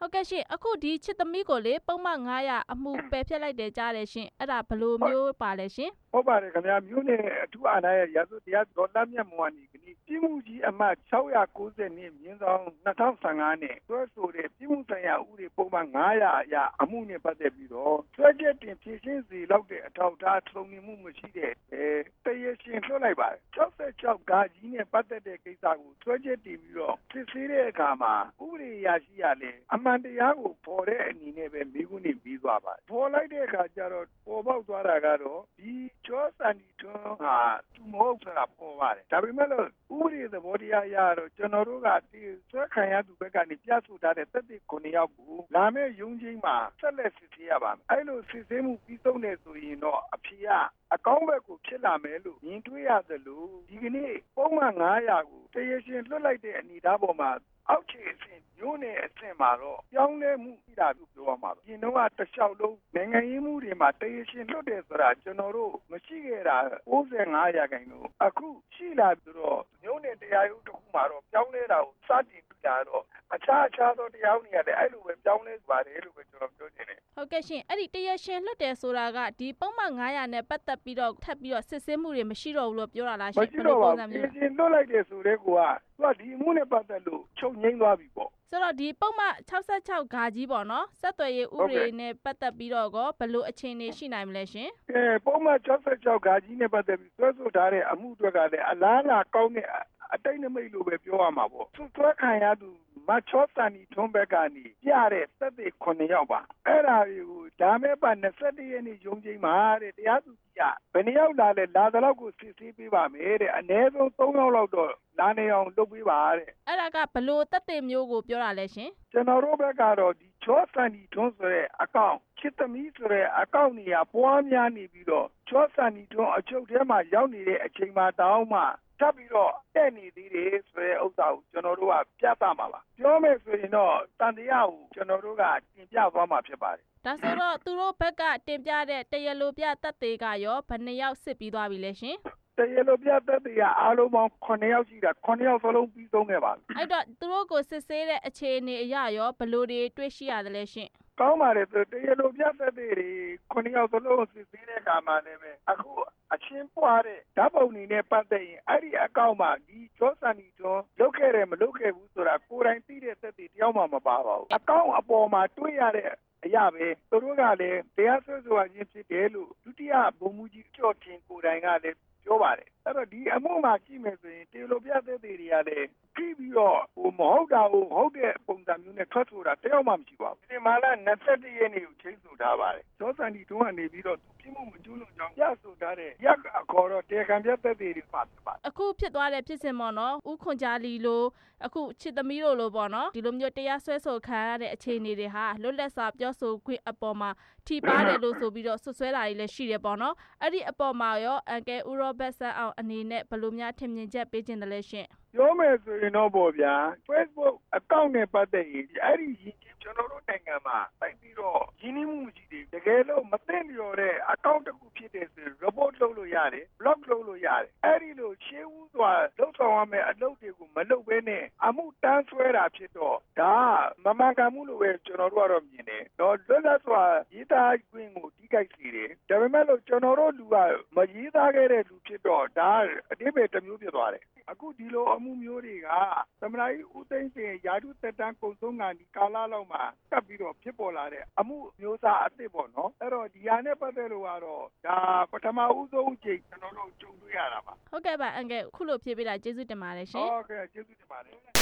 ဟုတ်ကဲ့ရှင်အခုဒီချစ်သမီးကိုလေပုံမှန်900အမှုပယ်ဖျက်လိုက်တယ်ကြားတယ်ရှင်အဲ့ဒါဘယ်လိုမျိုးပါလဲရှင်ဟုတ်ပါတယ်ခင်ဗျာမြို့နယ်အထူးအာဏာရဲ့ရာဇဝတ်တရားဒေါ်လာမြတ်မောင်ကနေပြည်မှုကြီးအမှတ်690နှစ်မြင်းဆောင်2015နဲ့တွဲဆိုတဲ့ပြည်မှုဆိုင်ရာဥပဒေပုံမှန်900အရာအမှုနဲ့ပတ်သက်ပြီးတော့ဆွဲချက်တင်ဖြေရှင်းစီလောက်တဲ့အထောက်အထားသုံးနေမှုမရှိတဲ့တရားရှင်လွှတ်လိုက်ပါတယ်66ဂါကြီးနဲ့ပတ်သက်တဲ့ကိစ္စကိုဆွဲချက်တင်ပြီးတော့စစ်ဆေးတဲ့အခါမှာဥပဒေအရာရှိရလဲအမှန်တရားကိုပေါ်တဲ့အနေနဲ့ပဲမိကုနေပြီးသွားပါတယ်ပေါ်လိုက်တဲ့အခါကျတော့ပေါ်ပေါက်သွားတာကတော့ဒီချောစံဒီထွန်းဟာသူမဟုတ်ဆိုတာပေါ်ပါတယ်ဒါပေမဲ့လို့ဥပဒေသဘောတရားအရတော့ကျွန်တော်တို့ကဒီဆွဲခံရသူဘက်ကနေပြဆိုထားတဲ့သက်သေ9ယောက်ကိုလာမယ့်ရုံးချင်းမှာဆက်လက်စစ်ဆေးရပါမယ်အဲ့လိုစစ်ဆေးမှုပြီးဆုံးနေဆိုရင်တော့အဖြေကအကောင်းဘက်ကိုဖြစ်လာမယ်လို့မြင်တွေ့ရသလိုဒီကနေ့ပုံမှန်900ကိုတရားရှင်လွှတ်လိုက်တဲ့အနေအထားပေါ်မှာအောက်ခြေအဆင့်မျိုးနဲ့အဆင့်မှာတော့ပြောင်းလဲမှုရှိတာလို့ပြောရမှာပဲဒီတော့ကတခြားလုံးနိုင်ငံရေးမှုတွေမှာတရားရှင်လွတ်တယ်ဆိုတာကျွန်တော်တို့မရှိခဲ့တာ95ရာခိုင်နှုန်းအခုရှိလာပြီးတော့မျိုးနဲ့တရားရုံးတစ်ခုမှာတော့ပြောင်းလဲတာကိုစတင်ပြတာတော့အခြားသောတရားဥပဒေတွေအဲ့လိုပဲပြောင်းလဲပါတယ်လို့ပဲကျွန်တော်ပြောချင်တယ်ဟုတ်ကဲ့ရှင်အဲ့ဒီတရားရှင်လွတ်တယ်ဆိုတာကဒီပုံမှန်900နဲ့ပတ်သက်ပြီးတော့ထပ်ပြီးတော့စစ်ဆေးမှုတွေမရှိတော့ဘူးလို့ပြောတာလားရှင်မရှိတော့ပါဘူးတရားရှင်လွတ်လိုက်တယ်ဆိုတဲ့ကောသူကဒီအမှုနဲ့ပတ်သက်လို့ချုပ်ငိမ့်သွားပြီပေါ့ဆိုတော့ဒီပုံမှန်66ဂါကြီးပေါ့နော်ဆက်သွယ်ရေးဥပဒေနဲ့ပတ်သက်ပြီးတော့ဘယ်လိုအခြေအနေရှိနိုင်မလဲရှင်ပုံမှန်66ဂါကြီးနဲ့ပတ်သက်ပြီးဆွဲဆိုထားတဲ့အမှုတွေကလည်းအလားအလာကောင်းတဲ့အတိတ်နမိတ်လို့ပဲပြောရမှာပေါ့ဆွဲခံရသူမချောစံဒီထွန်းဘက်ကနေပြတဲ့သက်သေ9ယောက်ပါအဲ့ဒါတွေကိုဒါမဲ့ပါ21ရက်နေ့ရုံးချိန်မှာတဲ့တရားသူကြီးကဘယ်နှယောက်လာလဲလာတဲ့လောက်ကိုစစ်ဆေးပေးပါမယ်တဲ့အနည်းဆုံး3ယောက်လောက်တော့လာနေအောင်လုပ်ပေးပါတဲ့အဲ့ဒါကဘလို့သက်သေမျိုးကိုပြောတာလဲရှင်ကျွန်တော်တို့ဘက်ကတော့ဒီချောစံဒီထွန်းဆိုတဲ့အကောင့်ချစ်သမီးဆိုတဲ့အကောင့်နေရာပွားများနေပြီးတော့ချောစံဒီထွန်းအချုပ်ထဲမှာရောက်နေတဲ့အချိန်မှာတောင်းမှထပ်ပြီးတော့တဲ့နေသေးတယ်ဆိုတဲ့ဥစ္စာကိုကျွန်တော်တို့ကပြသမှာပါပြောမယ်ဆိုရင်တော့တန်တရားကိုကျွန်တော်တို့ကတင်ပြသွားမှာဖြစ်ပါတယ်ဒါဆိုတော့သူတို့ဘက်ကတင်ပြတဲ့တရားလိုပြသက်သေကရောဘယ်နှယောက်စစ်ပြီးသွားပြီလဲရှင်တရားလိုပြသက်သေကအားလုံးပေါင်း9ယောက်ရှိတာ9ယောက်စလုံးပြီးဆုံးခဲ့ပါပြီအဲ့တော့သူတို့ကိုစစ်ဆေးတဲ့အခြေအနေအရရောဘယ်လိုတွေတွေ့ရှိရတယ်လဲရှင်ကောင်းပါတယ်တရားလိုပြသက်သေတွေ9ယောက်စလုံးစစ်ဆေးတဲ့အခါမှာလည်းပဲအခုအချင်းပွားတဲ့ဓာတ်ပုံတွေနဲ့ပတ်သက်ရင်အဲ့ဒီအကောင့်မှာဒီဂျောဆန်နီတွန်းလုပ်ခဲ့တယ်မလုပ်ခဲ့ဘူးဆိုတာကိုယ်တိုင်သိတဲ့သက်သေတယောက်မှမပါပါဘူးအကောင့်အပေါ်မှာတွေ့ရတဲ့အရာပဲသူတို့ကလည်းတရားစွဲဆိုခြင်းဖြစ်တယ်လို့ဒုတိယဗိုလ်မှူးကြီးကျော်တင်ကိုယ်တိုင်ကလည်းပြောပါတယ်အဲ့တော့ဒီအမှုမှာကြည့်မယ်ဆိုရင်တေလိုပြသက်သေတွေကလည်းပြီးပြီးတော့မဟုတ်တာကိုဟုတ်တဲ့ပုံစံမျိုးနဲ့ထွက်ဆိုတာတယောက်မှမရှိပါဘူးဒီမှာလာ21ရက်နေ့ကိုချိန်ဆထားပါတယ်ဒေါ်စန်ဒီတုံးကနေပြီးတော့သူပြမှုမကျူးလွန်ကြောင်းရဆိုထားတဲ့ရက်အခေါ်တော့တေခံပြသက်သေတွေပါဖြစ်ပါတယ်အခုဖြစ်သွားတဲ့ဖြစ်စဉ်ပေါ့နော်ဦးခွန်ကြားလီလိုအခုချစ်သမီးတို့လိုပေါ့နော်ဒီလိုမျိုးတရားစွဲဆိုခံရတဲ့အခြေအနေတွေဟာလွတ်လပ်စွာပြောဆိုခွင့်အပေါ်မှာထိပါတယ်လို့ဆိုပြီးတော့ဆွဆွဲတာတွေလည်းရှိတယ်ပေါ့နော်အဲ့ဒီအပေါ်မှာရောအန်ကယ်ဦးရောဘတ်ဆန်အောင်အနေနဲ့ဘယ်လိုများထင်မြင်ချက်ပေးခြင်းတလဲရှင်ပြောမယ်ဆိုရင်တော့ပေါ့ဗျာ Facebook အကောင့်နဲ့ပတ်သက်ရင်အဲ့ဒီရင်းချင်းကျွန်တော်တို့နိုင်ငံမှာတိုက်ပြီးတော့ရင်းနှီးမှုမရှိသေးဘူးတကယ်လို့မသိလျော်တဲ့အကောင့်တစ်ခုဖြစ်တဲ့ဆို report လုပ်လို့ရတယ် block လုပ်လို့ရတယ်အဲ့ဒီလိုရှင်းဦးစွာလုပ်ဆောင်ရမယ့်အလုပ်တွေကိုမလုပ်ဘဲနဲ့အမှုတန်းဆွဲတာဖြစ်တော့ဒါမမှန်ကန်မှုလို့ပဲကျွန်တော်တို့ကတော့မြင်တယ်တော့လွတ်လပ်စွာရေးသားခွင့်ကိုတိကျစေတယ်ဒါပေမဲ့လို့ကျွန်တော်တို့လူကမရေးသားခဲ့တဲ့လူဖြစ်တော့ဒါအတိပ္ပယ်တစ်မျိုးဖြစ်သွားတယ်အခုဒီလိုအမှုမျိုးတွေကသမဏကြီးဦးသိန်းစိန်ယာတုသက်တမ်းကုန်ဆုံးကဒီကာလလောက်မှာကပ်ပြီးတော့ဖြစ်ပေါ်လာတဲ့အမှုမျိုးစားအစ်စ်ပေါ့နော်အဲ့တော့ဒီဟာနဲ့ပတ်သက်လို့ကတော့ဒါပထမဦးဆုံးအချိန်ကျွန်တော်တို့ကြုံတွေ့ရတာပါဟုတ်ကဲ့ပါအန်ကယ်ခုလိုဖြေပေးတာကျေးဇူးတင်ပါတယ်ရှင်ဟုတ်ကဲ့ကျေးဇူးတင်ပါတယ်